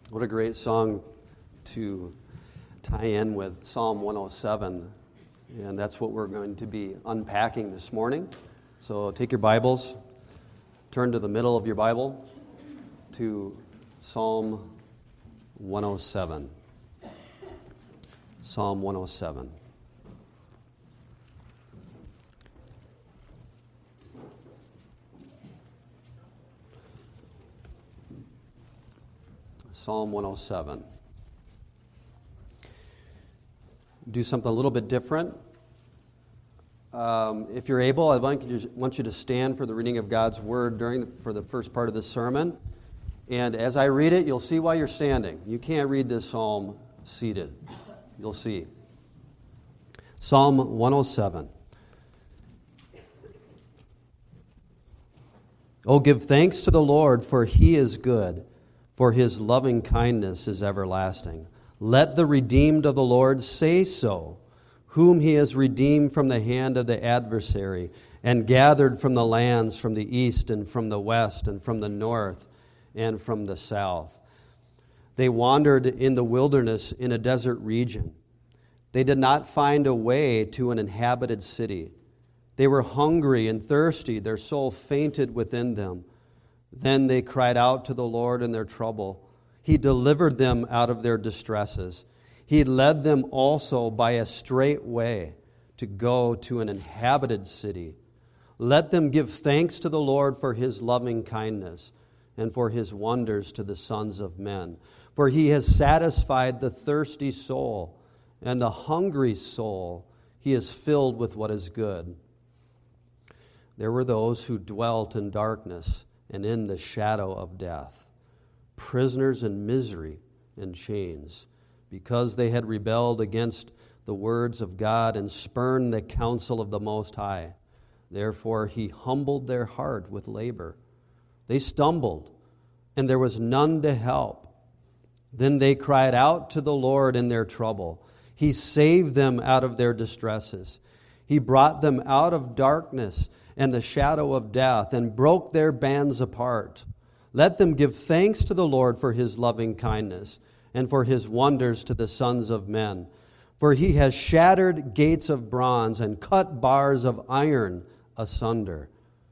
What a great song to tie in with Psalm 107. And that's what we're going to be unpacking this morning. So take your Bibles, turn to the middle of your Bible to Psalm 107. Psalm 107. Psalm 107. Do something a little bit different. If you're able, I want you to stand for the reading of God's Word for the first part of this sermon. And as I read it, you'll see why you're standing. You can't read this psalm seated. You'll see. Psalm 107. Oh, give thanks to the Lord, for He is good, for His loving kindness is everlasting. Let the redeemed of the Lord say so, whom He has redeemed from the hand of the adversary, and gathered from the lands from the east and from the west and from the north and from the south. They wandered in the wilderness in a desert region. They did not find a way to an inhabited city. They were hungry and thirsty. Their soul fainted within them. Then they cried out to the Lord in their trouble. He delivered them out of their distresses. He led them also by a straight way to go to an inhabited city. Let them give thanks to the Lord for His loving kindness and for His wonders to the sons of men. For He has satisfied the thirsty soul, and the hungry soul He has filled with what is good. There were those who dwelt in darkness and in the shadow of death, prisoners in misery and chains, because they had rebelled against the words of God and spurned the counsel of the Most High. Therefore He humbled their heart with labor. They stumbled, and there was none to help. Then they cried out to the Lord in their trouble. He saved them out of their distresses. He brought them out of darkness and the shadow of death, and broke their bands apart. Let them give thanks to the Lord for His loving kindness, and for His wonders to the sons of men. For He has shattered gates of bronze, and cut bars of iron asunder.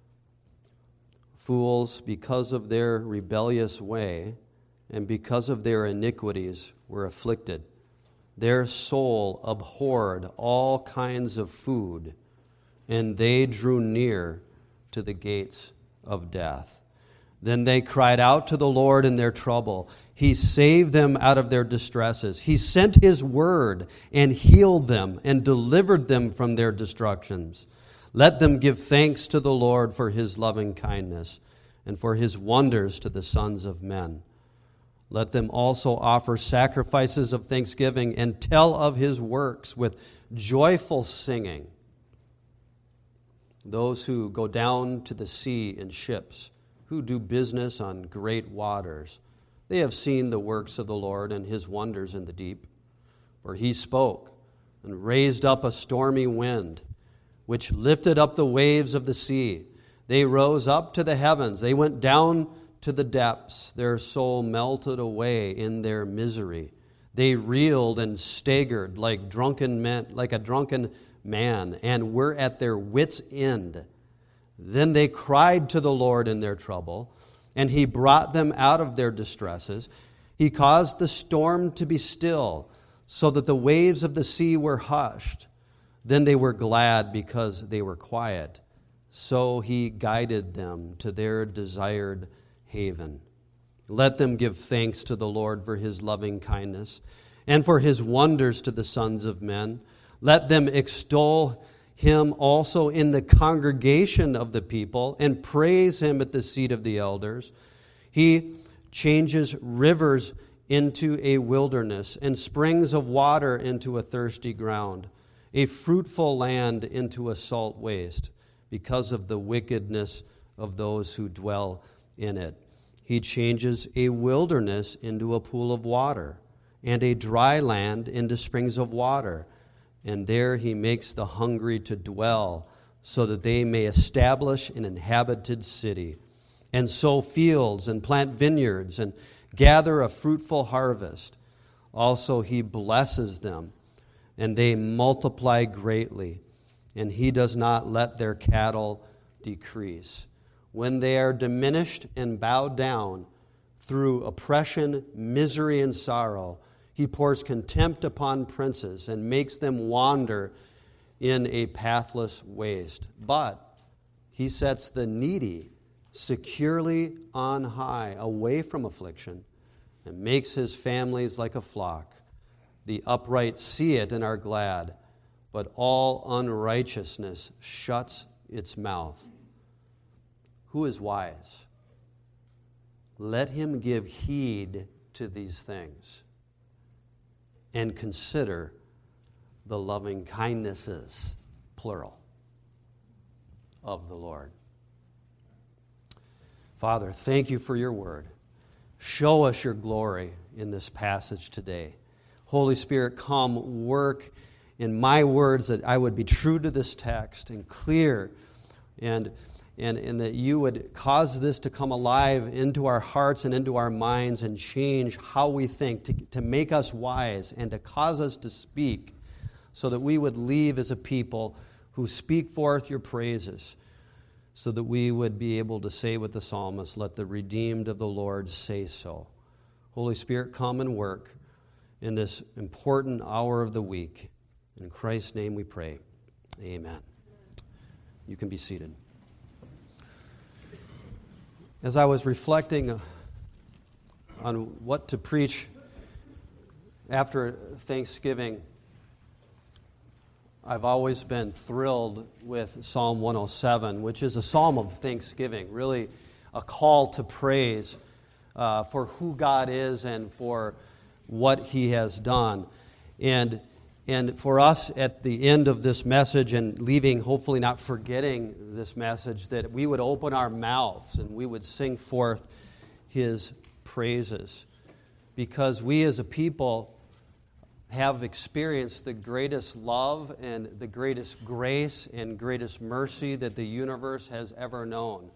Fools, because of their rebellious way, and because of their iniquities, were afflicted. Their soul abhorred all kinds of food, and they drew near to the gates of death. Then they cried out to the Lord in their trouble. He saved them out of their distresses. He sent His word and healed them and delivered them from their destructions. Let them give thanks to the Lord for His loving kindness and for His wonders to the sons of men. Let them also offer sacrifices of thanksgiving and tell of His works with joyful singing. Those who go down to the sea in ships, who do business on great waters, they have seen the works of the Lord and His wonders in the deep. For He spoke and raised up a stormy wind, which lifted up the waves of the sea. They rose up to the heavens. They went down to the depths. Their soul melted away in their misery. They reeled and staggered like a drunken man, and were at their wits' end. Then they cried to the Lord in their trouble, and He brought them out of their distresses. He caused the storm to be still, so that the waves of the sea were hushed. Then they were glad because they were quiet. So He guided them to their desired haven. Let them give thanks to the Lord for His loving kindness and for His wonders to the sons of men. Let them extol Him also in the congregation of the people, and praise Him at the seat of the elders. He changes rivers into a wilderness, and springs of water into a thirsty ground, a fruitful land into a salt waste, because of the wickedness of those who dwell in it. He changes a wilderness into a pool of water, and a dry land into springs of water. And there He makes the hungry to dwell, so that they may establish an inhabited city, and sow fields, and plant vineyards, and gather a fruitful harvest. Also he blesses them, and they multiply greatly, and he does not let their cattle decrease. When they are diminished and bowed down through oppression, misery, and sorrow, he pours contempt upon princes and makes them wander in a pathless waste. But he sets the needy securely on high, away from affliction, and makes his families like a flock. The upright see it and are glad, but all unrighteousness shuts its mouth. Who is wise? Let him give heed to these things and consider the loving kindnesses, plural, of the Lord. Father, thank you for your word. Show us your glory in this passage today. Holy Spirit, come work in my words that I would be true to this text and clear, and that you would cause this to come alive into our hearts and into our minds and change how we think, to make us wise and to cause us to speak, so that we would leave as a people who speak forth your praises, so that we would be able to say with the psalmist, let the redeemed of the Lord say so. Holy Spirit, come and work in this important hour of the week. In Christ's name we pray. Amen. You can be seated. As I was reflecting on what to preach after Thanksgiving, I've always been thrilled with Psalm 107, which is a psalm of thanksgiving, really a call to praise for who God is and for what He has done. And for us at the end of this message, and leaving, hopefully not forgetting this message, that we would open our mouths and we would sing forth His praises. Because we as a people have experienced the greatest love and the greatest grace and greatest mercy that the universe has ever known.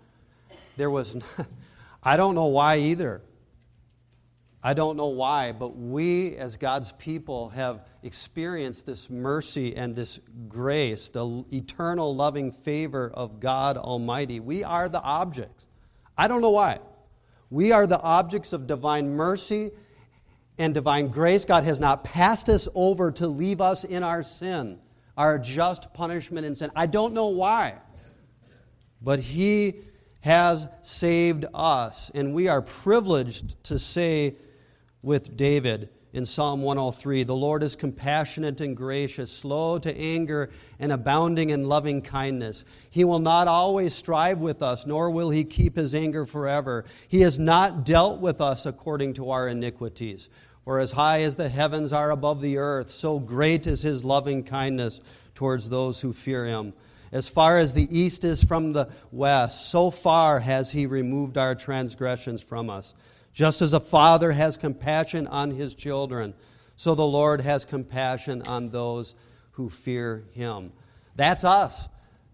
I don't know why either. I don't know why, but we as God's people have experienced this mercy and this grace, the eternal loving favor of God Almighty. We are the objects. I don't know why. We are the objects of divine mercy and divine grace. God has not passed us over to leave us in our sin, our just punishment in sin. I don't know why, but He has saved us, and we are privileged to say with David in Psalm 103, the Lord is compassionate and gracious, slow to anger and abounding in loving kindness. He will not always strive with us, nor will He keep His anger forever. He has not dealt with us according to our iniquities. For as high as the heavens are above the earth, so great is His loving kindness towards those who fear Him. As far as the east is from the west, so far has He removed our transgressions from us. Just as a father has compassion on his children, so the Lord has compassion on those who fear Him. That's us.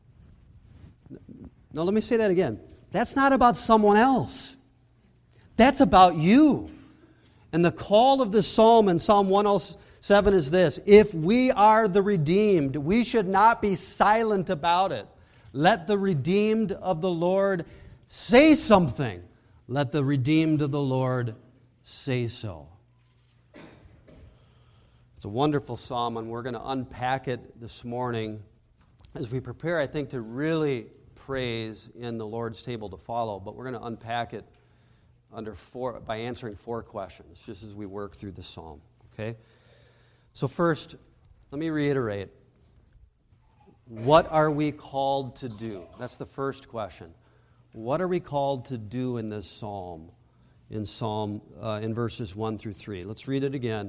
No, let me say that again. That's not about someone else. That's about you. And the call of this psalm in Psalm 107 is this: if we are the redeemed, we should not be silent about it. Let the redeemed of the Lord say something. Let the redeemed of the Lord say so. It's a wonderful psalm, and we're going to unpack it this morning as we prepare, I think, to really praise in the Lord's table to follow. But we're going to unpack it by answering 4 questions, just as we work through the psalm. Okay? So first, let me reiterate. What are we called to do? That's the first question. What are we called to do in this psalm? In verses 1 through 3. Let's read it again.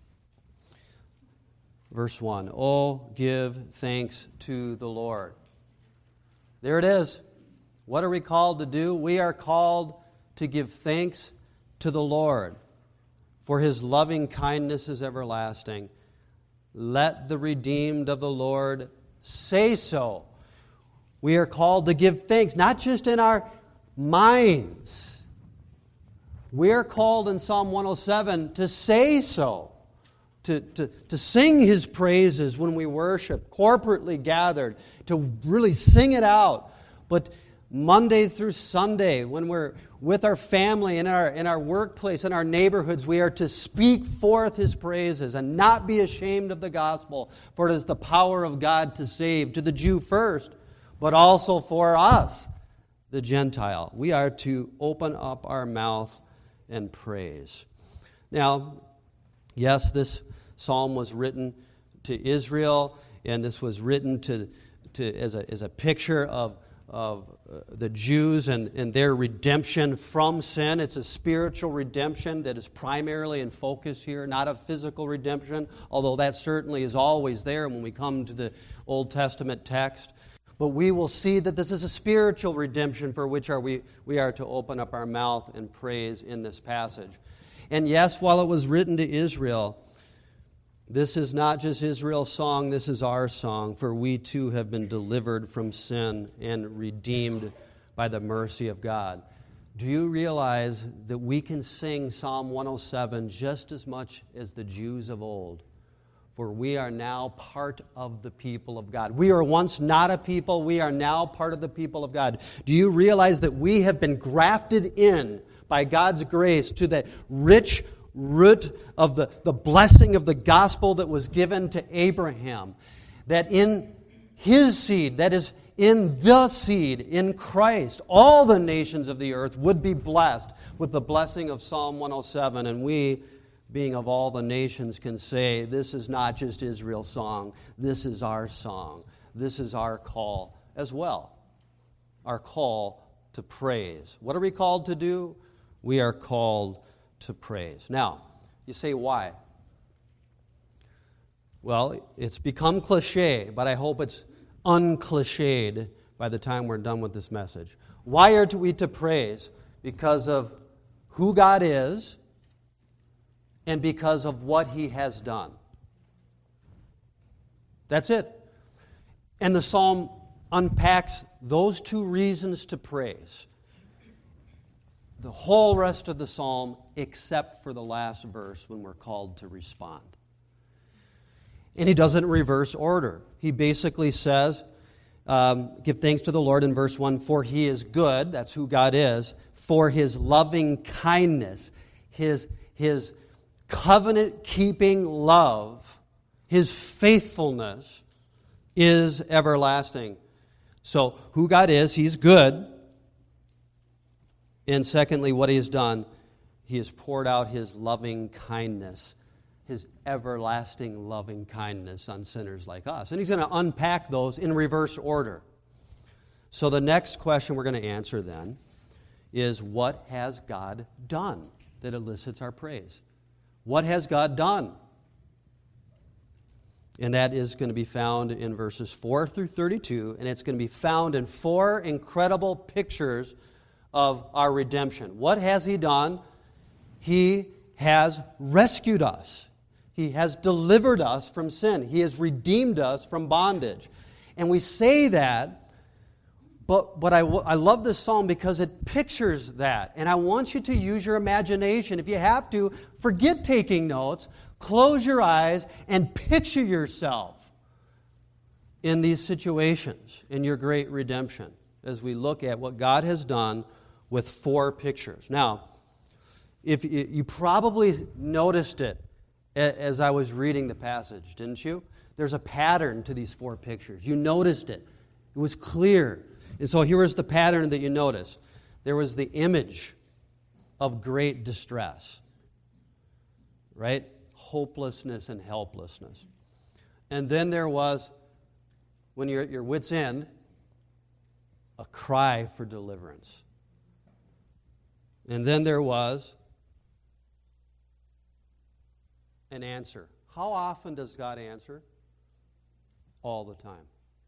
Verse 1. Oh, give thanks to the Lord. There it is. What are we called to do? We are called to give thanks to the Lord, for His loving kindness is everlasting. Let the redeemed of the Lord say so. We are called to give thanks, not just in our minds, we're called in Psalm 107 to say so, to sing His praises when we worship, corporately gathered, to really sing it out. But Monday through Sunday, when we're with our family, in our workplace, in our neighborhoods, we are to speak forth His praises and not be ashamed of the gospel, for it is the power of God to save, to the Jew first, but also for us, the Gentile. We are to open up our mouth and praise. Now, yes, this psalm was written to Israel, and this was written as a picture of the Jews and their redemption from sin. It's a spiritual redemption that is primarily in focus here, not a physical redemption, although that certainly is always there when we come to the Old Testament text. But we will see that this is a spiritual redemption for which we are to open up our mouth and praise in this passage. And yes, while it was written to Israel, this is not just Israel's song, this is our song, for we too have been delivered from sin and redeemed by the mercy of God. Do you realize that we can sing Psalm 107 just as much as the Jews of old? For we are now part of the people of God. We were once not a people, we are now part of the people of God. Do you realize that we have been grafted in by God's grace to the rich root of the blessing of the gospel that was given to Abraham? That in his seed, that is in the seed, in Christ, all the nations of the earth would be blessed with the blessing of Psalm 107. And we, being of all the nations, can say, this is not just Israel's song, this is our song. This is our call as well. Our call to praise. What are we called to do? We are called to praise. Now, you say, why? Well, it's become cliche, but I hope it's uncliched by the time we're done with this message. Why are we to praise? Because of who God is and because of what He has done. That's it. And the psalm unpacks those two reasons to praise. The whole rest of the psalm, except for the last verse when we're called to respond. And he doesn't reverse order. He basically says, give thanks to the Lord in verse 1, for He is good, that's who God is, for His loving kindness, His covenant-keeping love, His faithfulness is everlasting. So, who God is, He's good. And secondly, what He has done, He has poured out His loving kindness, His everlasting loving kindness on sinners like us. And He's going to unpack those in reverse order. So the next question we're going to answer then is, what has God done that elicits our praise? What has God done? And that is going to be found in verses 4 through 32, and it's going to be found in 4 incredible pictures of our redemption. What has He done? He has rescued us. He has delivered us from sin. He has redeemed us from bondage. And we say that, but I love this psalm because it pictures that. And I want you to use your imagination. If you have to, forget taking notes. Close your eyes and picture yourself in these situations, in your great redemption, as we look at what God has done with 4 pictures. Now, if you probably noticed it as I was reading the passage, didn't you? There's a pattern to these 4 pictures. You noticed it. It was clear. And so here was the pattern that you noticed. There was the image of great distress, right? Hopelessness and helplessness. And then there was, when you're at your wit's end, a cry for deliverance. And then there was an answer. How often does God answer? All the time.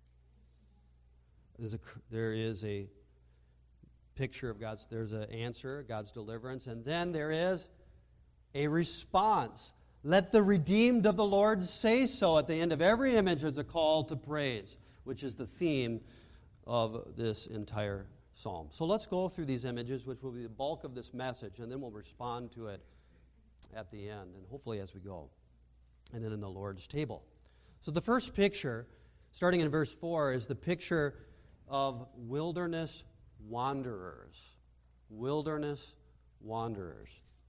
There is a picture of there's an answer, God's deliverance, and then there is a response. Let the redeemed of the Lord say so. At the end of every image is a call to praise, which is the theme of this entire psalm. So let's go through these images, which will be the bulk of this message, and then we'll respond to it at the end, and hopefully as we go, and then in the Lord's table. So the first picture, starting in verse 4, is the picture of wilderness wanderers. Wilderness wanderers.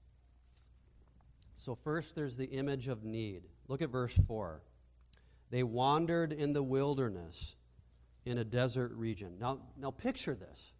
So first there's the image of need. Look at verse 4. They wandered in the wilderness in a desert region. Now picture this.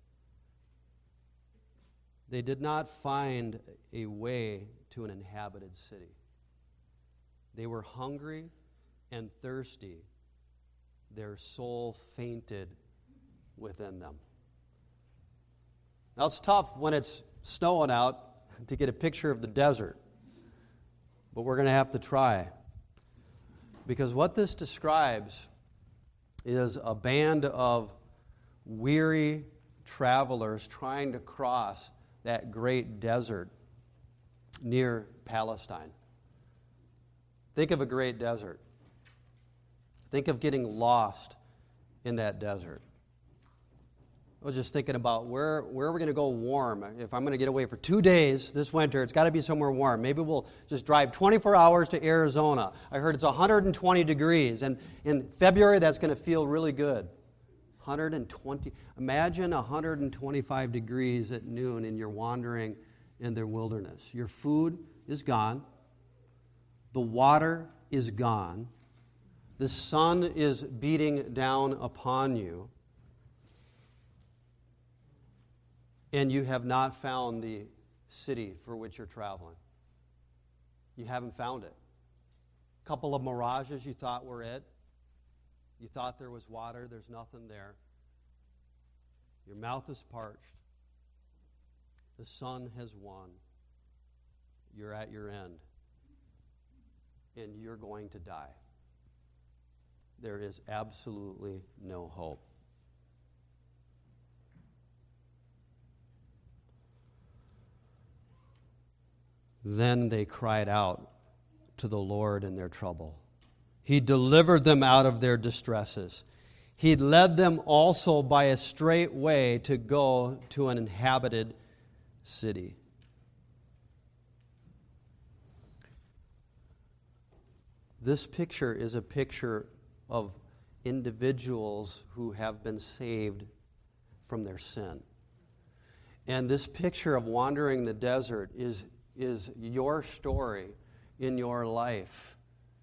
They did not find a way to an inhabited city. They were hungry and thirsty. Their soul fainted within them. Now it's tough when it's snowing out to get a picture of the desert, but we're going to have to try. Because what this describes is a band of weary travelers trying to cross that great desert near Palestine. Think of a great desert. Think of getting lost in that desert. I was just thinking about where are we going to go warm? If I'm going to get away for 2 days this winter, it's got to be somewhere warm. Maybe we'll just drive 24 hours to Arizona. I heard it's 120 degrees, and in February that's going to feel really good. 120. Imagine 125 degrees at noon and you're wandering in the wilderness. Your food is gone. The water is gone. The sun is beating down upon you. And you have not found the city for which you're traveling. You haven't found it. A couple of mirages you thought were it. You thought there was water. There's nothing there. Your mouth is parched. The sun has won. You're at your end. And you're going to die. There is absolutely no hope. Then they cried out to the Lord in their trouble. He delivered them out of their distresses. He led them also by a straight way to go to an inhabited city. This picture is a picture of individuals who have been saved from their sin. And this picture of wandering the desert is your story in your life.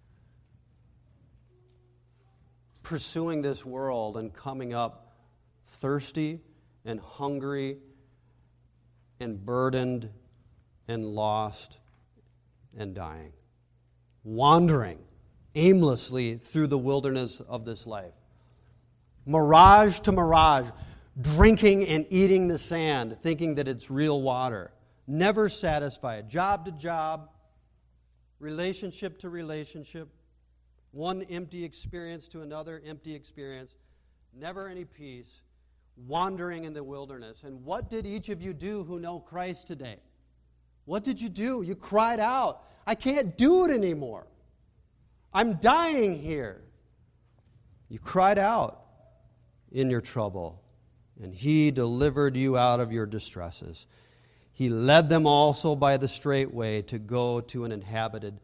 Pursuing this world and coming up thirsty and hungry and burdened and lost and dying. Wandering aimlessly through the wilderness of this life. Mirage to mirage, drinking and eating the sand, thinking that it's real water. Never satisfied. Job to job, relationship to relationship, one empty experience to another empty experience, never any peace, wandering in the wilderness. And what did each of you do who know Christ today? What did you do? You cried out, I can't do it anymore. I'm dying here. You cried out in your trouble, and He delivered you out of your distresses. He led them also by the straight way to go to an inhabited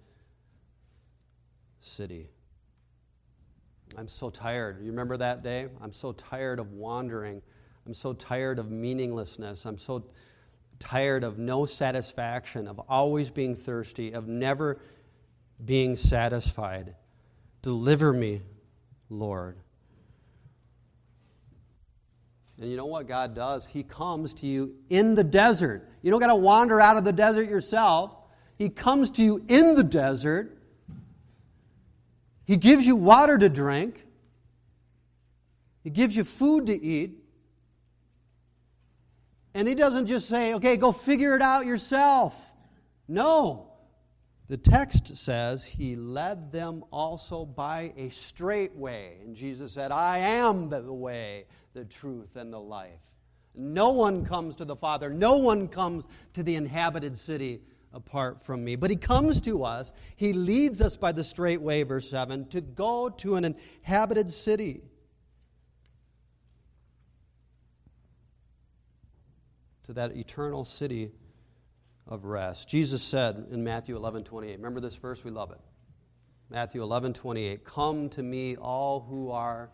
city. I'm so tired. You remember that day? I'm so tired of wandering. I'm so tired of meaninglessness. I'm so tired of no satisfaction, of always being thirsty, of never being satisfied. Deliver me, Lord. And you know what God does? He comes to you in the desert. You don't got to wander out of the desert yourself. He comes to you in the desert. He gives you water to drink. He gives you food to eat. And He doesn't just say, okay, go figure it out yourself. No. The text says He led them also by a straight way. And Jesus said, I am the way, the truth, and the life. No one comes to the Father. No one comes to the inhabited city apart from me. But He comes to us. He leads us by the straight way, verse 7, to go to an inhabited city. to that eternal city of rest. Jesus said in Matthew 11:28, remember this verse? We love it. Matthew 11:28, come to me all who are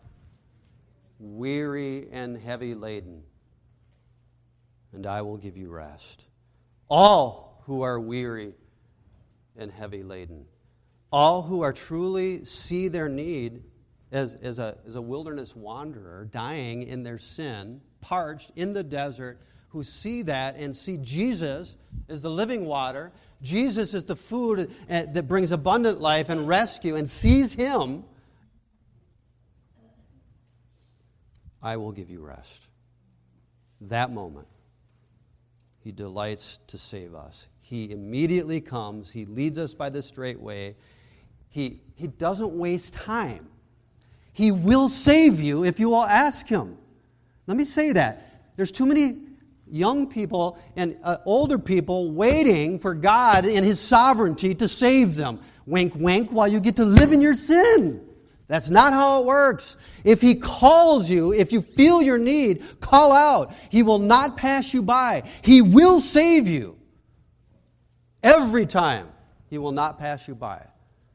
weary and heavy laden, and I will give you rest. All who are weary and heavy laden. All who are truly see their need as a wilderness wanderer, dying in their sin, parched in the desert, who see that and see Jesus as the living water, Jesus is the food that brings abundant life and rescue, and sees Him, I will give you rest. That moment, He delights to save us. He immediately comes. He leads us by the straight way. He doesn't waste time. He will save you if you will ask Him. Let me say that. There's too many young people and older people waiting for God and His sovereignty to save them. Wink, wink, while you get to live in your sin. That's not how it works. If He calls you, if you feel your need, call out. He will not pass you by. He will save you. Every time, He will not pass you by.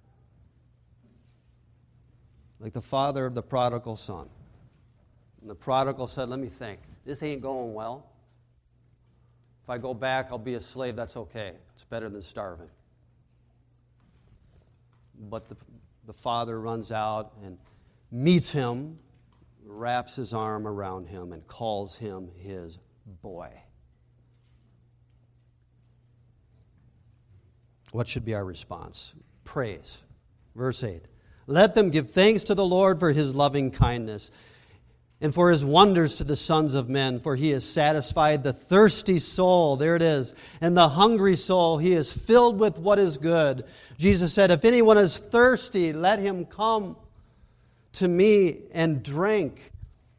Like the father of the prodigal son. And the prodigal said, let me think. This ain't going well. If I go back, I'll be a slave. That's okay. It's better than starving. But the father runs out and meets him, wraps his arm around him, and calls him his boy. What should be our response? Praise. Verse 8. Let them give thanks to the Lord for His loving kindness and for His wonders to the sons of men, for He has satisfied the thirsty soul, there it is, and the hungry soul He is filled with what is good. Jesus said, if anyone is thirsty, let him come to me and drink.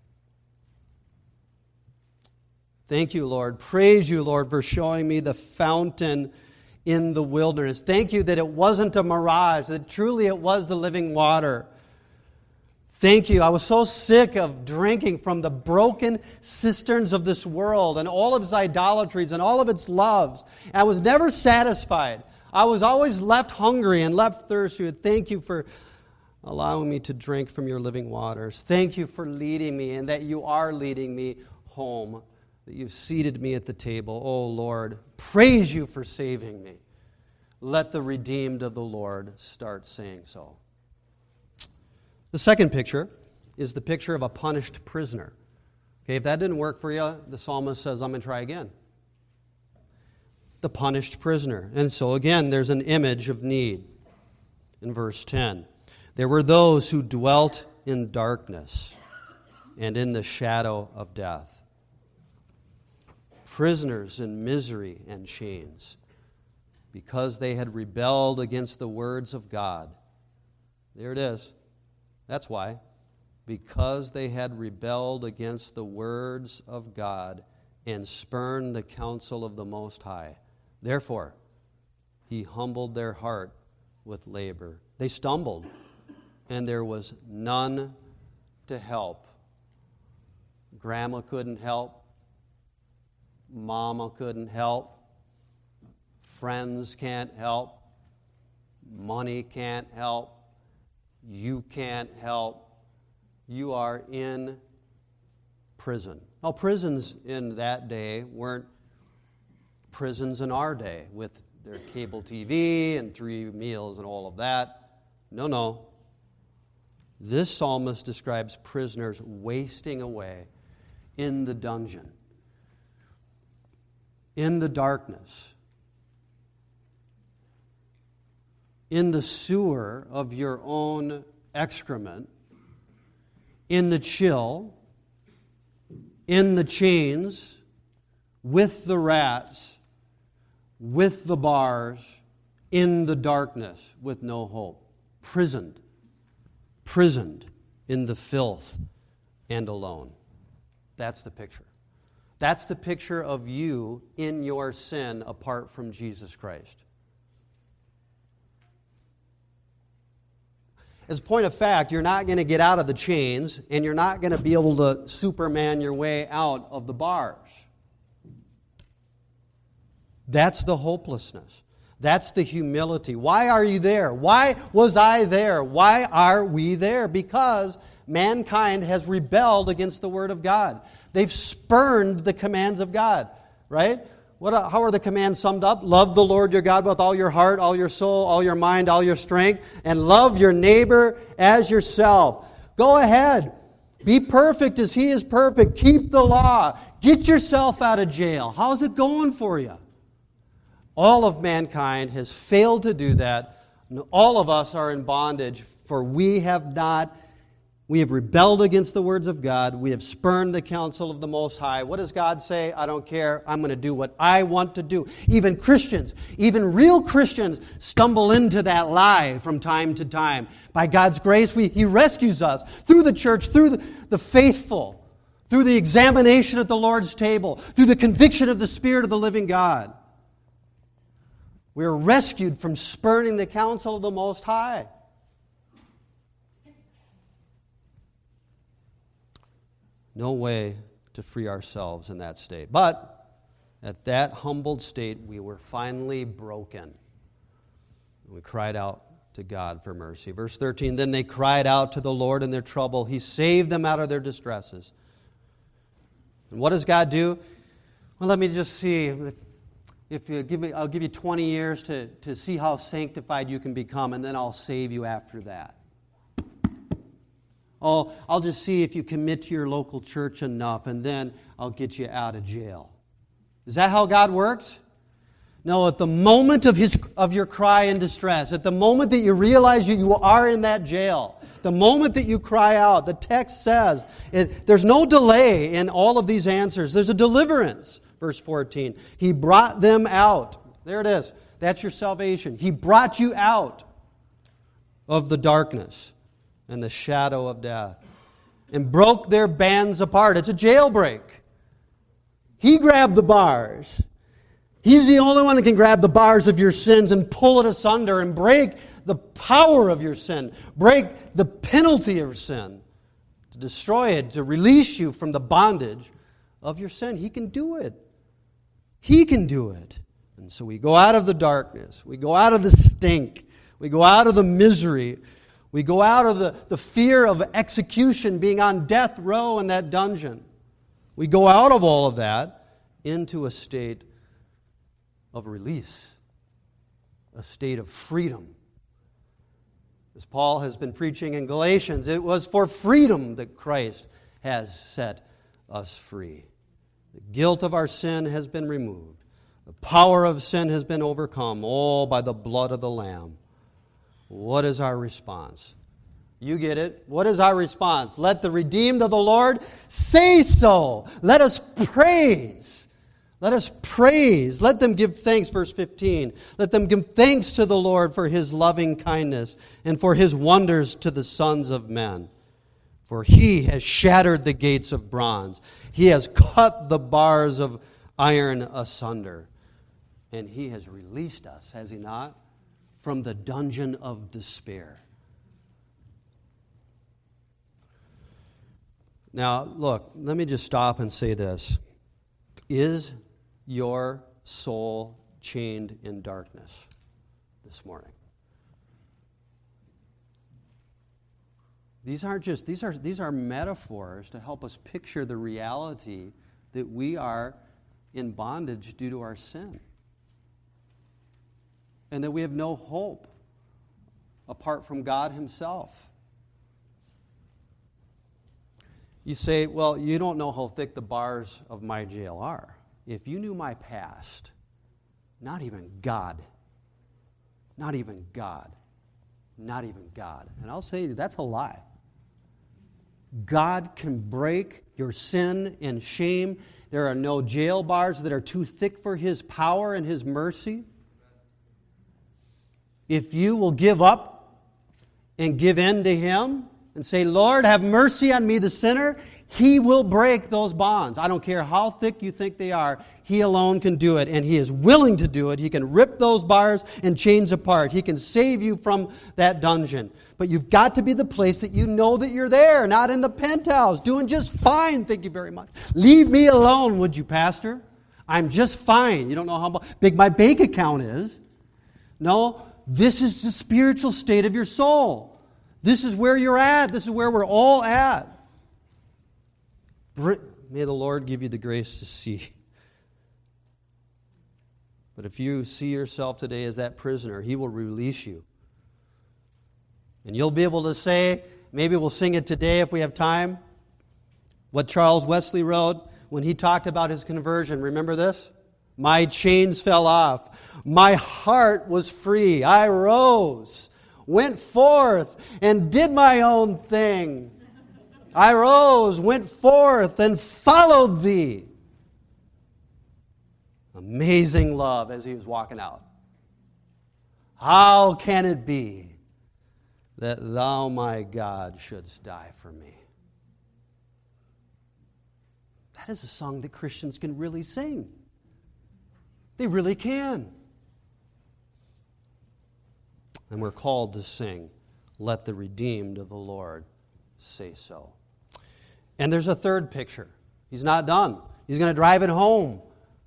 Thank you, Lord. Praise you, Lord, for showing me the fountain in the wilderness. Thank you that it wasn't a mirage, that truly it was the living water. Thank you. I was so sick of drinking from the broken cisterns of this world and all of its idolatries and all of its loves. I was never satisfied. I was always left hungry and left thirsty. Thank you for allowing me to drink from your living waters. Thank you for leading me, and that you are leading me home, that you've seated me at the table. Oh, Lord, praise you for saving me. Let the redeemed of the Lord start saying so. The second picture is the picture of a punished prisoner. Okay, if that didn't work for you, the psalmist says, I'm going to try again. The punished prisoner. And so again, there's an image of need. In verse 10, there were those who dwelt in darkness and in the shadow of death. Prisoners in misery and chains, because they had rebelled against the words of God. There it is. That's why. Because they had rebelled against the words of God and spurned the counsel of the Most High. Therefore, He humbled their heart with labor. They stumbled, and there was none to help. Grandma couldn't help. Mama couldn't help. Friends can't help. Money can't help. You can't help. You are in prison. Now, prisons in that day weren't prisons in our day with their cable TV and 3 meals and all of that. No. This psalmist describes prisoners wasting away in the dungeon, in the darkness, in the sewer of your own excrement, in the chill, in the chains, with the rats, with the bars, in the darkness, with no hope. Prisoned in the filth and alone. That's the picture. That's the picture of you in your sin apart from Jesus Christ. As a point of fact, you're not going to get out of the chains, and you're not going to be able to Superman your way out of the bars. That's the hopelessness. That's the humility. Why are you there? Why was I there? Why are we there? Because mankind has rebelled against the Word of God. They've spurned the commands of God, right? How are the commands summed up? Love the Lord your God with all your heart, all your soul, all your mind, all your strength, and love your neighbor as yourself. Go ahead. Be perfect as He is perfect. Keep the law. Get yourself out of jail. How's it going for you? All of mankind has failed to do that. All of us are in bondage, for we have rebelled against the words of God. We have spurned the counsel of the Most High. What does God say? I don't care. I'm going to do what I want to do. Even Christians, even real Christians, stumble into that lie from time to time. By God's grace, He rescues us through the church, through the faithful, through the examination at the Lord's table, through the conviction of the Spirit of the living God. We are rescued from spurning the counsel of the Most High. No way to free ourselves in that state. But at that humbled state, we were finally broken. We cried out to God for mercy. Verse 13, then they cried out to the Lord in their trouble. He saved them out of their distresses. And what does God do? Well, let me just see. If you give me, I'll give you 20 years to see how sanctified you can become, and then I'll save you after that. Oh, I'll just see if you commit to your local church enough, and then I'll get you out of jail. Is that how God works? No, at the moment of your cry and distress, at the moment that you realize you are in that jail, the moment that you cry out, the text says, there's no delay in all of these answers. There's a deliverance. Verse 14, He brought them out. There it is. That's your salvation. He brought you out of the darkness and the shadow of death and broke their bands apart. It's a jailbreak. He grabbed the bars. He's the only one that can grab the bars of your sins and pull it asunder and break the power of your sin, break the penalty of sin, to destroy it, to release you from the bondage of your sin. He can do it. He can do it. And so we go out of the darkness. We go out of the stink. We go out of the misery. We go out of the fear of execution, being on death row in that dungeon. We go out of all of that into a state of release, a state of freedom. As Paul has been preaching in Galatians, it was for freedom that Christ has set us free. The guilt of our sin has been removed. The power of sin has been overcome, all by the blood of the Lamb. What is our response? You get it. What is our response? Let the redeemed of the Lord say so. Let us praise. Let us praise. Let them give thanks, verse 15. Let them give thanks to the Lord for His loving kindness and for His wonders to the sons of men. For He has shattered the gates of bronze. He has cut the bars of iron asunder. And He has released us, has He not, from the dungeon of despair. Now, look, let me just stop and say this. Is your soul chained in darkness this morning? These are metaphors to help us picture the reality that we are in bondage due to our sin. And that we have no hope apart from God Himself. You say, well, you don't know how thick the bars of my jail are. If you knew my past, not even God, and I'll say to you, that's a lie. God can break your sin and shame. There are no jail bars that are too thick for His power and His mercy. If you will give up and give in to Him and say, Lord, have mercy on me, the sinner, He will break those bonds. I don't care how thick you think they are. He alone can do it, and He is willing to do it. He can rip those bars and chains apart. He can save you from that dungeon. But you've got to be the place that you know that you're there, not in the penthouse, doing just fine, thank you very much. Leave me alone, would you, Pastor? I'm just fine. You don't know how big my bank account is. No, this is the spiritual state of your soul. This is where you're at. This is where we're all at. May the Lord give you the grace to see. But if you see yourself today as that prisoner, He will release you. And you'll be able to say, maybe we'll sing it today if we have time, what Charles Wesley wrote when he talked about his conversion. Remember this? My chains fell off. My heart was free. I rose, went forth, and did my own thing. I rose, went forth, and followed Thee. Amazing love as he was walking out. How can it be that Thou, my God, shouldst die for me? That is a song that Christians can really sing. They really can. And we're called to sing, let the redeemed of the Lord say so. And there's a third picture. He's not done. He's going to drive it home.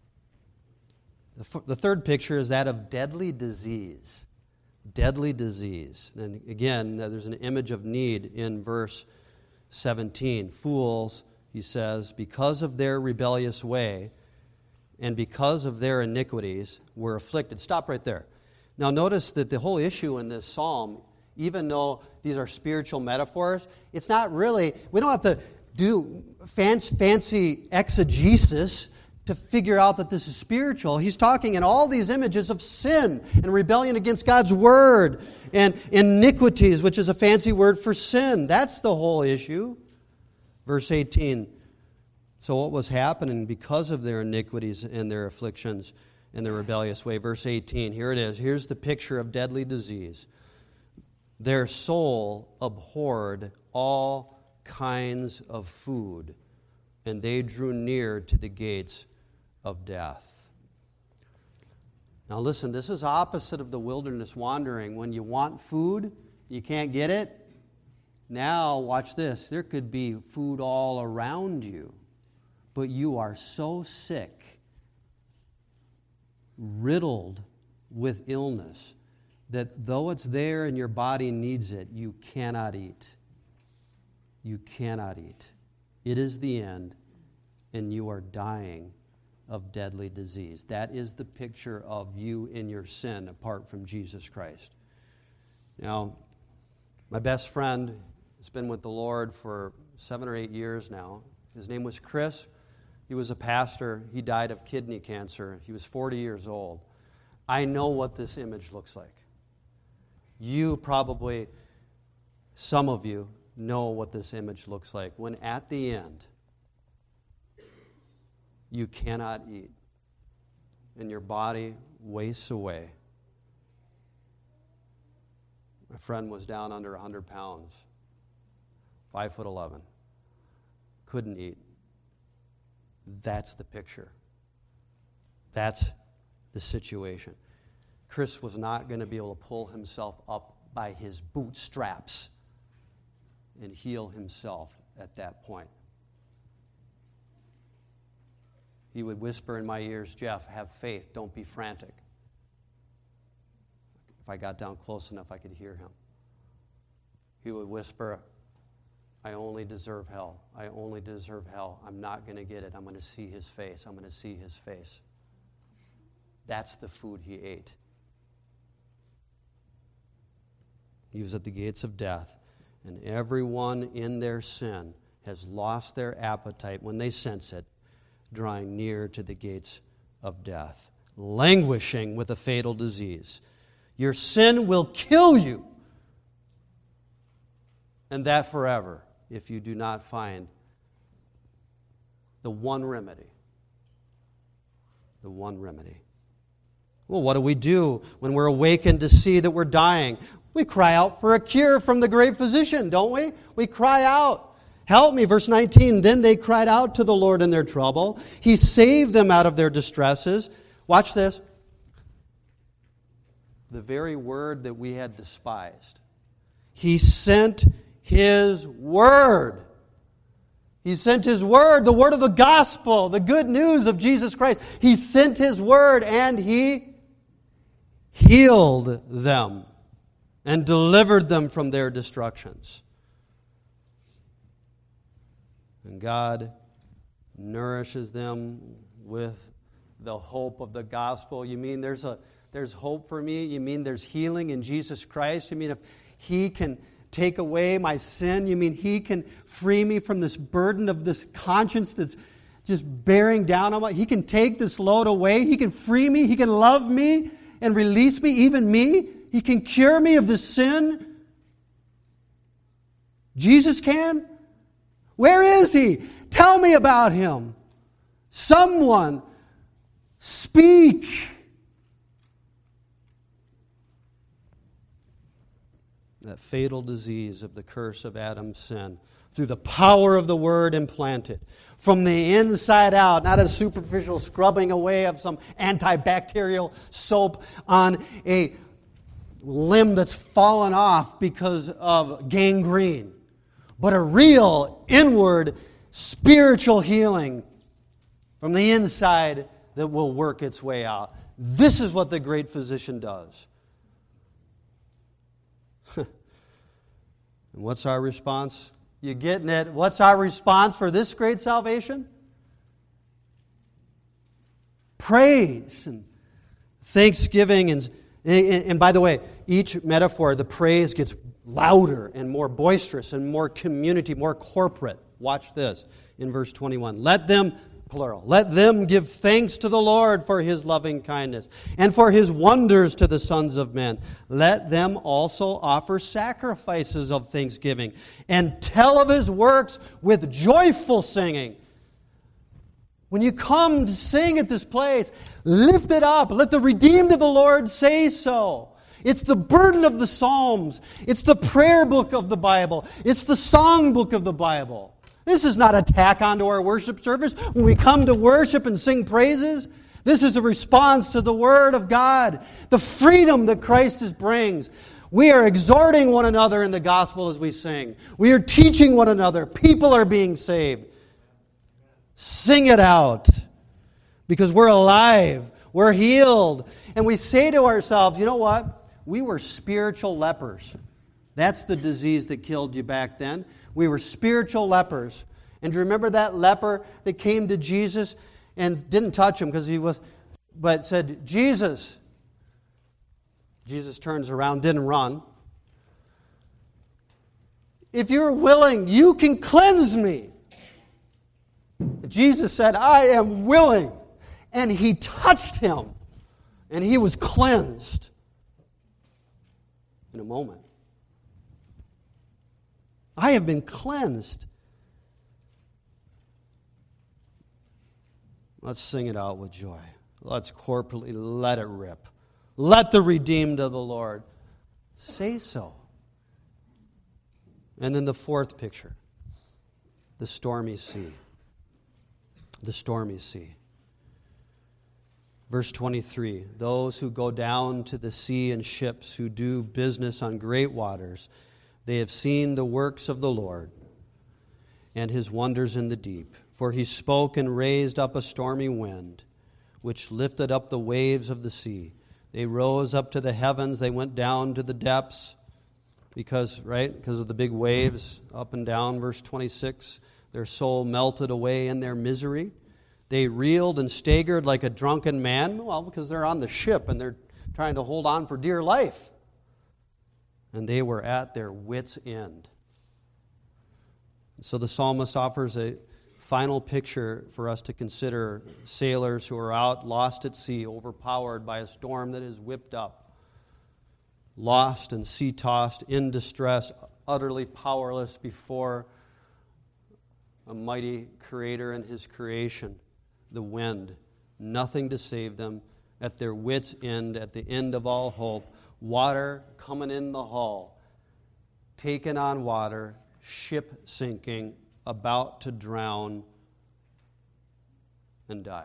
The third picture is that of deadly disease. Deadly disease. And again, there's an image of need in verse 17. Fools, he says, because of their rebellious way and because of their iniquities were afflicted. Stop right there. Now notice that the whole issue in this psalm, even though these are spiritual metaphors, it's not really, we don't have to do fancy exegesis to figure out that this is spiritual. He's talking in all these images of sin and rebellion against God's word and iniquities, which is a fancy word for sin. That's the whole issue. Verse 18. So what was happening because of their iniquities and their afflictions and their rebellious way? Verse 18. Here it is. Here's the picture of deadly disease. Their soul abhorred all kinds of food, and they drew near to the gates of death. Now listen, this is opposite of the wilderness wandering. When you want food, you can't get it. Now, watch this. There could be food all around you, but you are so sick, riddled with illness, that though it's there and your body needs it, you cannot eat. You cannot eat. It is the end, and you are dying of deadly disease. That is the picture of you in your sin apart from Jesus Christ. Now, my best friend has been with the Lord for 7 or 8 years now. His name was Chris. He was a pastor. He died of kidney cancer. He was 40 years old. I know what this image looks like. You probably, some of you, know what this image looks like. When at the end, you cannot eat, and your body wastes away. My friend was down under 100 pounds, 5'11", couldn't eat. That's the picture. That's the situation. Chris was not going to be able to pull himself up by his bootstraps and heal himself at that point. He would whisper in my ears, Jeff, have faith, don't be frantic. If I got down close enough, I could hear him. He would whisper, I only deserve hell. I only deserve hell. I'm not going to get it. I'm going to see his face. I'm going to see his face. That's the food he ate. He was at the gates of death, and everyone in their sin has lost their appetite when they sense it, drawing near to the gates of death, languishing with a fatal disease. Your sin will kill you, and that forever, if you do not find the one remedy. The one remedy. Well, what do we do when we're awakened to see that we're dying? We cry out for a cure from the great physician, don't we? We cry out. Help me, verse 19. Then they cried out to the Lord in their trouble. He saved them out of their distresses. Watch this. The very word that we had despised. He sent His word He sent His Word, the Word of the gospel, the good news of Jesus Christ. He sent His Word and He healed them and delivered them from their destructions. And God nourishes them with the hope of the gospel. You mean there's hope for me? You mean there's healing in Jesus Christ? You mean if He can take away my sin? You mean He can free me from this burden of this conscience that's just bearing down on me? He can take this load away. He can free me. He can love me and release me, even me. He can cure me of this sin. Jesus can? Where is He? Tell me about Him. Someone speak. That fatal disease of the curse of Adam's sin, through the power of the Word implanted, from the inside out, not a superficial scrubbing away of some antibacterial soap on a limb that's fallen off because of gangrene, but a real inward spiritual healing from the inside that will work its way out. This is what the great physician does. And what's our response? You getting it? What's our response for this great salvation? Praise and thanksgiving. And by the way, each metaphor, the praise gets louder and more boisterous and more community, more corporate. Watch this in verse 21. Let them, plural, let them give thanks to the Lord for His loving kindness and for His wonders to the sons of men. Let them also offer sacrifices of thanksgiving and tell of His works with joyful singing. When you come to sing at this place, lift it up. Let the redeemed of the Lord say so. It's the burden of the Psalms. It's the prayer book of the Bible. It's the song book of the Bible. This is not a tack onto our worship service when we come to worship and sing praises. This is a response to the Word of God, the freedom that Christ brings. We are exhorting one another in the gospel as we sing. We are teaching one another. People are being saved. Sing it out because we're alive. We're healed. And we say to ourselves, you know what? We were spiritual lepers. That's the disease that killed you back then. We were spiritual lepers. And do you remember that leper that came to Jesus and didn't touch Him because he was, but said, Jesus. Jesus turns around, didn't run. If you're willing, you can cleanse me. Jesus said, I am willing. And He touched him. And he was cleansed in a moment. I have been cleansed. Let's sing it out with joy. Let's corporately let it rip. Let the redeemed of the Lord say so. And then the fourth picture, the stormy sea. The stormy sea. Verse 23, those who go down to the sea in ships, who do business on great waters, they have seen the works of the Lord and His wonders in the deep. For He spoke and raised up a stormy wind, which lifted up the waves of the sea. They rose up to the heavens, they went down to the depths, because of the big waves up and down. Verse 26, their soul melted away in their misery. They reeled and staggered like a drunken man. Well, because they're on the ship and they're trying to hold on for dear life. And they were at their wits' end. So the psalmist offers a final picture for us to consider: sailors who are out, lost at sea, overpowered by a storm that is whipped up. Lost and sea-tossed, in distress, utterly powerless before a mighty Creator and His creation. The wind, nothing to save them, at their wits' end, at the end of all hope. Water coming in the hull, taken on water, ship sinking, about to drown and die.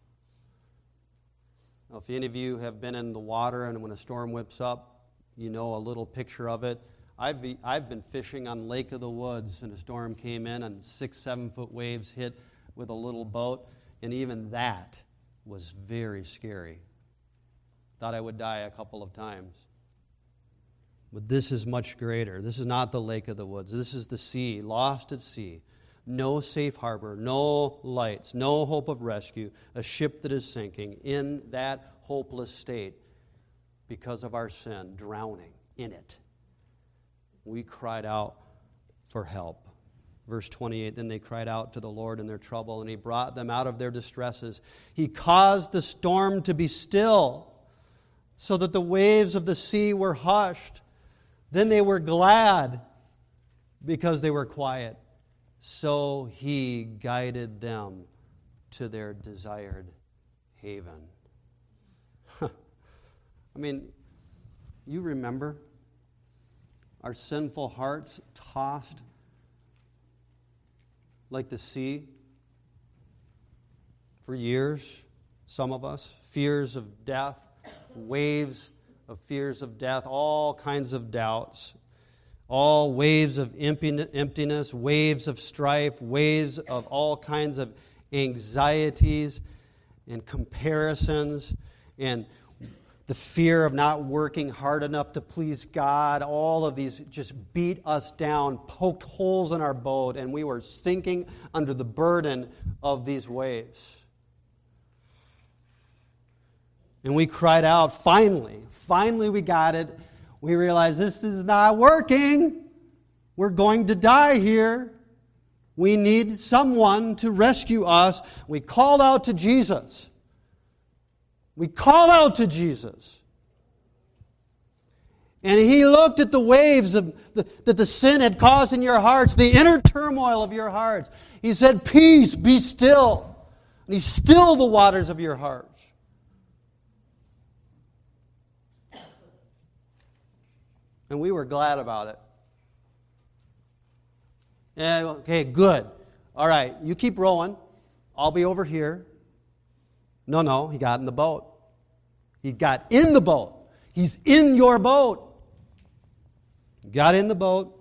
Now, if any of you have been in the water and when a storm whips up, you know a little picture of it. I've been fishing on Lake of the Woods, and a storm came in, and 6-7 foot waves hit with a little boat, and even that was very scary. Thought I would die a couple of times. But this is much greater. This is not the Lake of the Woods. This is the sea, lost at sea. No safe harbor, no lights, no hope of rescue, a ship that is sinking in that hopeless state because of our sin, drowning in it. We cried out for help. Verse 28, then they cried out to the Lord in their trouble, and He brought them out of their distresses. He caused the storm to be still, so that the waves of the sea were hushed. Then they were glad because they were quiet. So He guided them to their desired haven. I mean, you remember our sinful hearts tossed like the sea for years, some of us. Fears of death, waves of fears of death, all kinds of doubts, all waves of emptiness, waves of strife, waves of all kinds of anxieties and comparisons and the fear of not working hard enough to please God. All of these just beat us down, poked holes in our boat, and we were sinking under the burden of these waves. And we cried out, finally we got it. We realized this is not working. We're going to die here. We need someone to rescue us. We called out to Jesus. We called out to Jesus. And He looked at the waves that the sin had caused in your hearts, the inner turmoil of your hearts. He said, peace, be still. And He stilled the waters of your hearts. And we were glad about it. And, okay, good. All right, you keep rowing. I'll be over here. No, He got in the boat. He got in the boat. He's in your boat. Got in the boat.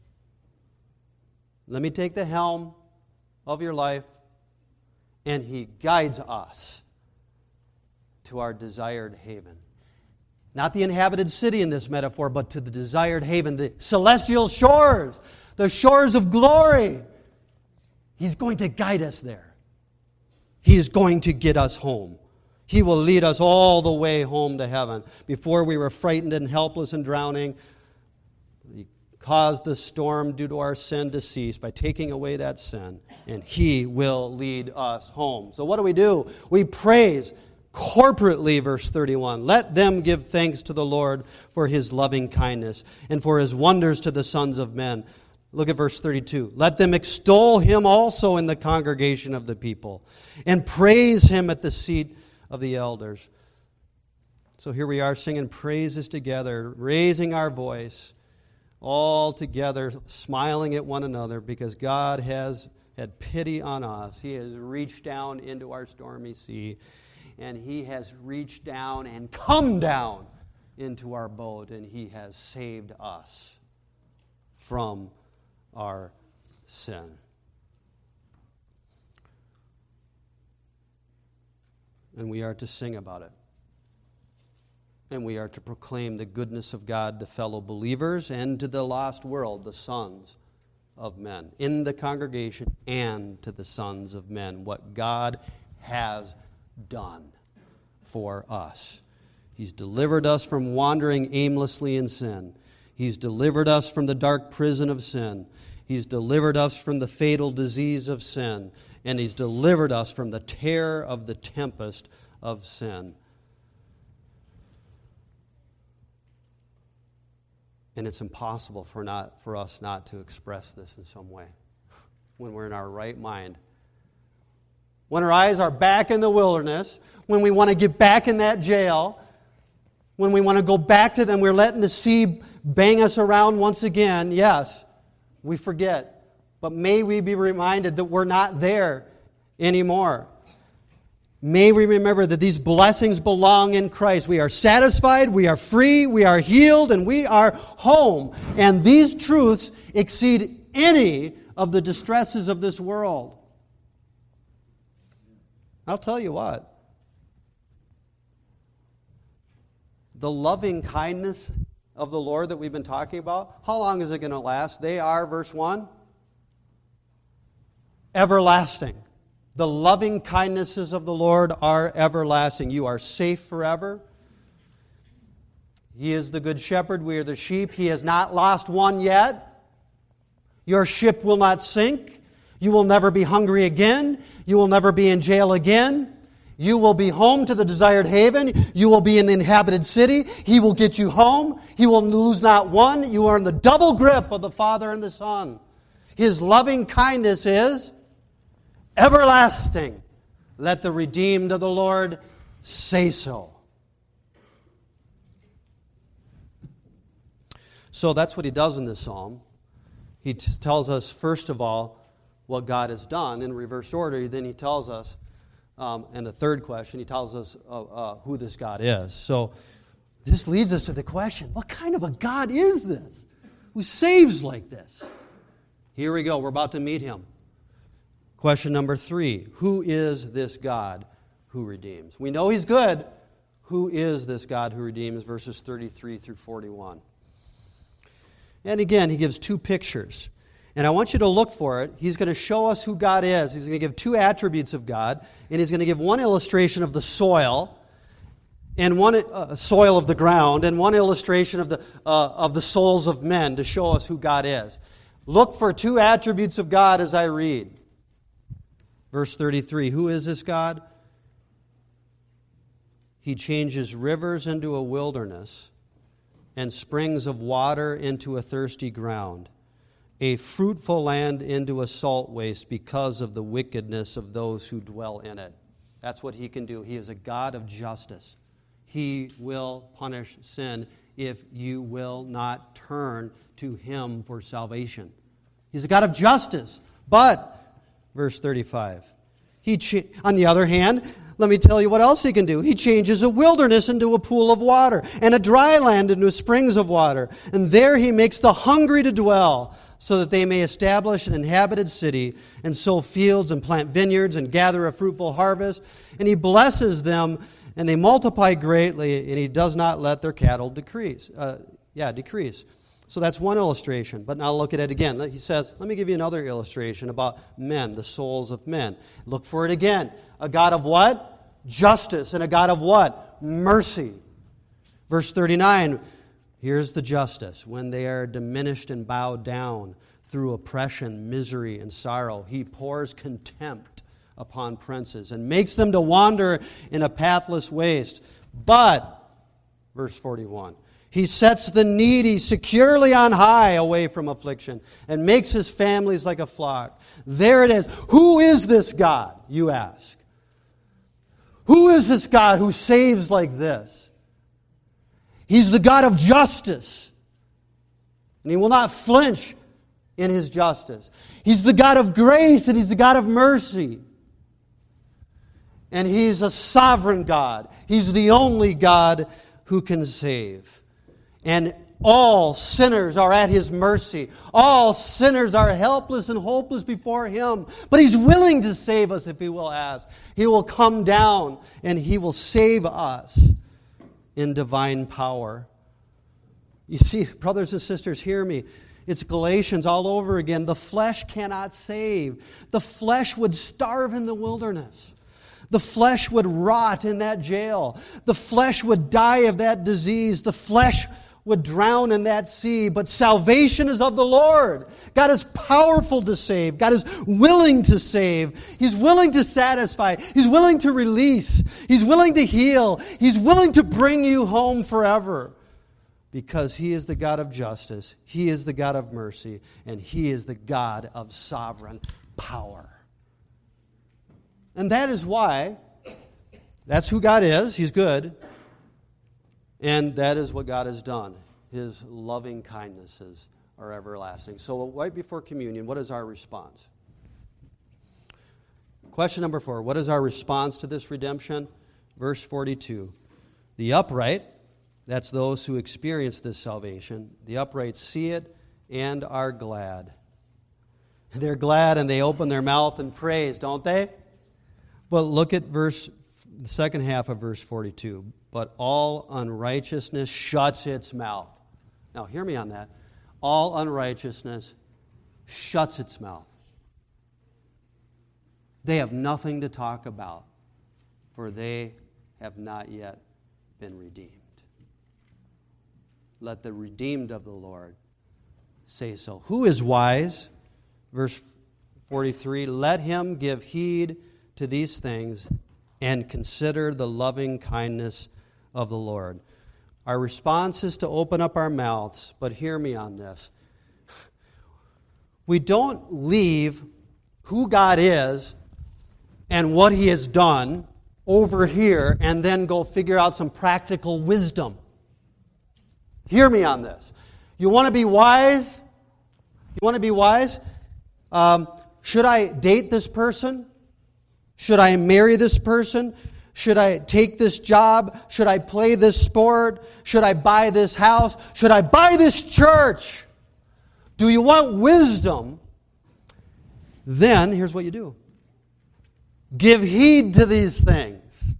Let me take the helm of your life. And He guides us to our desired haven. Not the inhabited city in this metaphor, but to the desired haven, the celestial shores, the shores of glory. He's going to guide us there. He is going to get us home. He will lead us all the way home to heaven. Before we were frightened and helpless and drowning, He caused the storm due to our sin to cease by taking away that sin, and He will lead us home. So what do? We praise corporately, verse 31. Let them give thanks to the Lord for His loving kindness and for His wonders to the sons of men. Look at verse 32. Let them extol Him also in the congregation of the people and praise Him at the seat of the elders. So here we are singing praises together, raising our voice, all together, smiling at one another because God has had pity on us. He has reached down into our stormy sea, and He has reached down and come down into our boat, and He has saved us from our sin. And we are to sing about it. And we are to proclaim the goodness of God to fellow believers and to the lost world, the sons of men, in the congregation and to the sons of men, what God has done for us. He's delivered us from wandering aimlessly in sin. He's delivered us from the dark prison of sin. He's delivered us from the fatal disease of sin. And He's delivered us from the terror of the tempest of sin. And it's impossible for us not to express this in some way when we're in our right mind. When our eyes are back in the wilderness, when we want to get back in that jail, when we want to go back to them, we're letting the sea bang us around once again. Yes, we forget. But may we be reminded that we're not there anymore. May we remember that these blessings belong in Christ. We are satisfied, we are free, we are healed, and we are home. And these truths exceed any of the distresses of this world. I'll tell you what. The loving kindness of the Lord that we've been talking about, how long is it going to last? They are, verse 1, everlasting. The loving kindnesses of the Lord are everlasting. You are safe forever. He is the good shepherd. We are the sheep. He has not lost one yet. Your ship will not sink. You will never be hungry again. You will never be in jail again. You will be home to the desired haven. You will be in the inhabited city. He will get you home. He will lose not one. You are in the double grip of the Father and the Son. His loving kindness is everlasting. Let the redeemed of the Lord say so. So that's what he does in this psalm. He tells us, first of all, what God has done in reverse order. Then he tells us, and the third question, he tells us who this God is. So this leads us to the question, what kind of a God is this who saves like this? Here we go. We're about to meet him. Question number 3, who is this God who redeems? We know he's good. Who is this God who redeems? Verses 33 through 41. And again, he gives 2 pictures. And I want you to look for it. He's going to show us who God is. He's going to give 2 attributes of God. And he's going to give one illustration of the soil, and one soil of the ground, and one illustration of the souls of men to show us who God is. Look for 2 attributes of God as I read. Verse 33, who is this God? He changes rivers into a wilderness and springs of water into a thirsty ground, a fruitful land into a salt waste because of the wickedness of those who dwell in it. That's what he can do. He is a God of justice. He will punish sin if you will not turn to him for salvation. He's a God of justice. But verse 35. On the other hand, let me tell you what else he can do. He changes a wilderness into a pool of water, and a dry land into springs of water. And there he makes the hungry to dwell, so that they may establish an inhabited city, and sow fields, and plant vineyards, and gather a fruitful harvest. And he blesses them, and they multiply greatly, and he does not let their cattle decrease. So that's one illustration. But now look at it again. He says, let me give you another illustration about men, the souls of men. Look for it again. A God of what? Justice. And a God of what? Mercy. Verse 39, here's the justice. When they are diminished and bowed down through oppression, misery, and sorrow, he pours contempt upon princes and makes them to wander in a pathless waste. But, verse 41, he sets the needy securely on high away from affliction and makes his families like a flock. There it is. Who is this God, you ask? Who is this God who saves like this? He's the God of justice. And he will not flinch in his justice. He's the God of grace and he's the God of mercy. And he's a sovereign God. He's the only God who can save. And all sinners are at his mercy. All sinners are helpless and hopeless before him. But he's willing to save us if he will ask. He will come down and he will save us in divine power. You see, brothers and sisters, hear me. It's Galatians all over again. The flesh cannot save. The flesh would starve in the wilderness. The flesh would rot in that jail. The flesh would die of that disease. The flesh would drown in that sea. But salvation is of the Lord. God is powerful to save. God is willing to save. He's willing to satisfy. He's willing to release. He's willing to heal. He's willing to bring you home forever. Because he is the God of justice. He is the God of mercy. And he is the God of sovereign power. And that is why, that's who God is. He's good. And that is what God has done. His loving kindnesses are everlasting. So right before communion, what is our response? Question number 4. What is our response to this redemption? Verse 42. The upright, that's those who experience this salvation, the upright see it and are glad. They're glad and they open their mouth and praise, don't they? But look at the second half of verse 42. But all unrighteousness shuts its mouth. Now, hear me on that. All unrighteousness shuts its mouth. They have nothing to talk about, for they have not yet been redeemed. Let the redeemed of the Lord say so. Who is wise? Verse 43, let him give heed to these things and consider the loving kindness of the Lord. Our response is to open up our mouths, but hear me on this. We don't leave who God is and what He has done over here and then go figure out some practical wisdom. Hear me on this. You want to be wise? You want to be wise? Should I date this person? Should I marry this person? Should I take this job? Should I play this sport? Should I buy this house? Should I buy this church? Do you want wisdom? Then, here's what you do. Give heed to these things.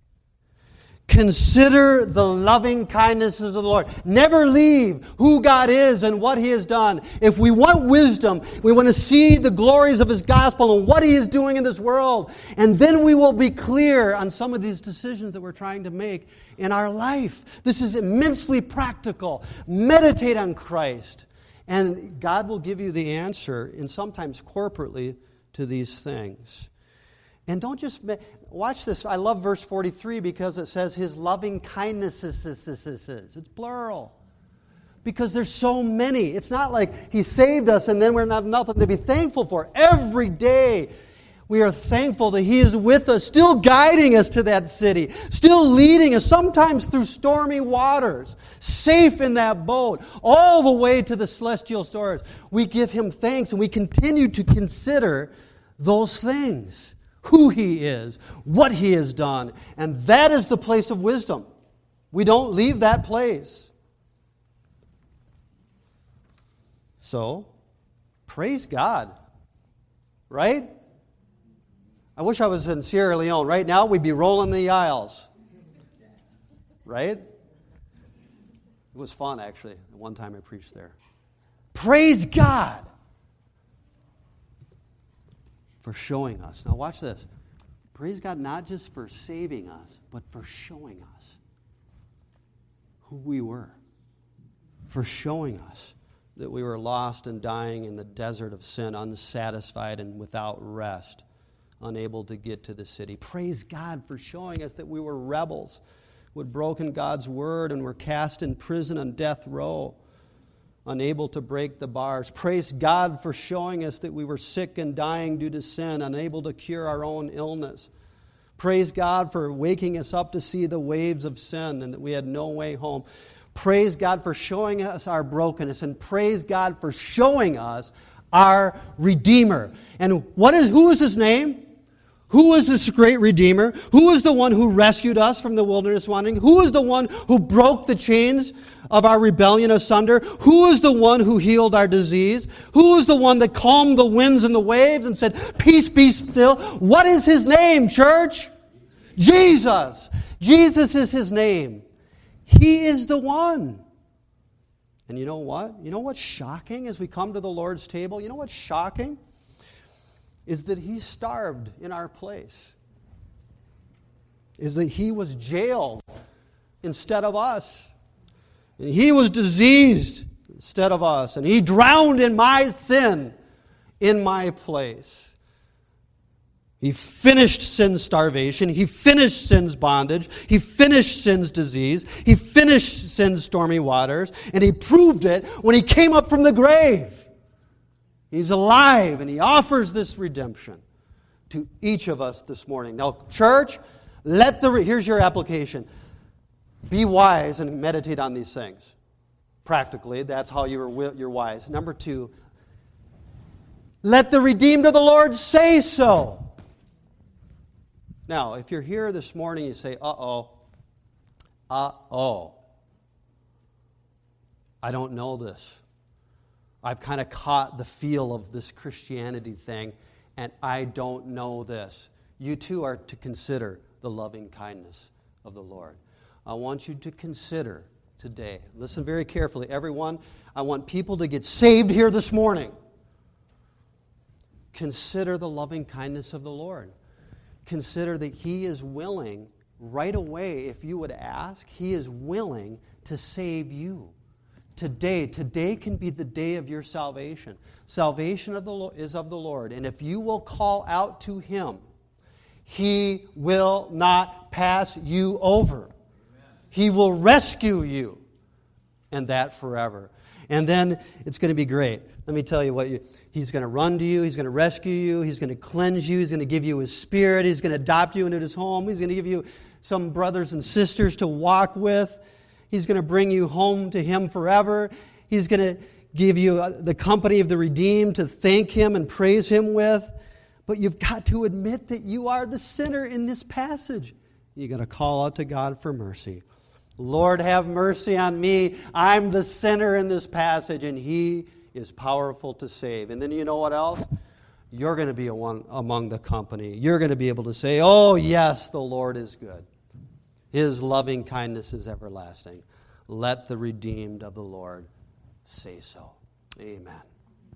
Consider the loving kindnesses of the Lord. Never leave who God is and what He has done. If we want wisdom, we want to see the glories of His gospel and what He is doing in this world. And then we will be clear on some of these decisions that we're trying to make in our life. This is immensely practical. Meditate on Christ. And God will give you the answer, and sometimes corporately, to these things. And don't just watch this. I love verse 43 because it says His loving kindnesses. It's plural. Because there's so many. It's not like He saved us and then we're not nothing to be thankful for. Every day we are thankful that He is with us, still guiding us to that city, still leading us, sometimes through stormy waters, safe in that boat, all the way to the celestial shores. We give Him thanks and we continue to consider those things. Who He is, what He has done. And that is the place of wisdom. We don't leave that place. So, praise God. Right? I wish I was in Sierra Leone. Right now, we'd be rolling the aisles. Right? It was fun, actually. One time I preached there. Praise God for showing us. Now watch this. Praise God not just for saving us, but for showing us who we were. For showing us that we were lost and dying in the desert of sin, unsatisfied and without rest, unable to get to the city. Praise God for showing us that we were rebels, who had broken God's word and were cast in prison on death row, unable to break the bars. Praise God for showing us that we were sick and dying due to sin, unable to cure our own illness. Praise God for waking us up to see the waves of sin and that we had no way home. Praise God for showing us our brokenness, and praise God for showing us our Redeemer. And who is His name? Who is this great Redeemer? Who is the one who rescued us from the wilderness wandering? Who is the one who broke the chains of our rebellion asunder? Who is the one who healed our disease? Who is the one that calmed the winds and the waves and said, "Peace, be still"? What is His name, church? Jesus. Jesus is His name. He is the one. And you know what? You know what's shocking as we come to the Lord's table? You know what's shocking? Is that He starved in our place. Is that He was jailed instead of us. And He was diseased instead of us. And He drowned in my sin in my place. He finished sin's starvation. He finished sin's bondage. He finished sin's disease. He finished sin's stormy waters. And He proved it when He came up from the grave. He's alive, and He offers this redemption to each of us this morning. Now, church, here's your application. Be wise and meditate on these things. Practically, that's how you're wise. Number 2, let the redeemed of the Lord say so. Now, if you're here this morning, you say, uh-oh, I don't know this. I've kind of caught the feel of this Christianity thing, and I don't know this. You too are to consider the loving kindness of the Lord. I want you to consider today, listen very carefully, everyone. I want people to get saved here this morning. Consider the loving kindness of the Lord. Consider that He is willing, right away, if you would ask, He is willing to save you. Today can be the day of your salvation. Salvation is of the Lord. And if you will call out to Him, He will not pass you over. Amen. He will rescue you. And that forever. And then it's going to be great. Let me tell you what He's going to run to you. He's going to rescue you. He's going to cleanse you. He's going to give you His Spirit. He's going to adopt you into His home. He's going to give you some brothers and sisters to walk with. He's going to bring you home to Him forever. He's going to give you the company of the redeemed to thank Him and praise Him with. But you've got to admit that you are the sinner in this passage. You've got to call out to God for mercy. Lord, have mercy on me. I'm the sinner in this passage, and He is powerful to save. And then you know what else? You're going to be one among the company. You're going to be able to say, oh, yes, the Lord is good. His loving kindness is everlasting. Let the redeemed of the Lord say so. Amen.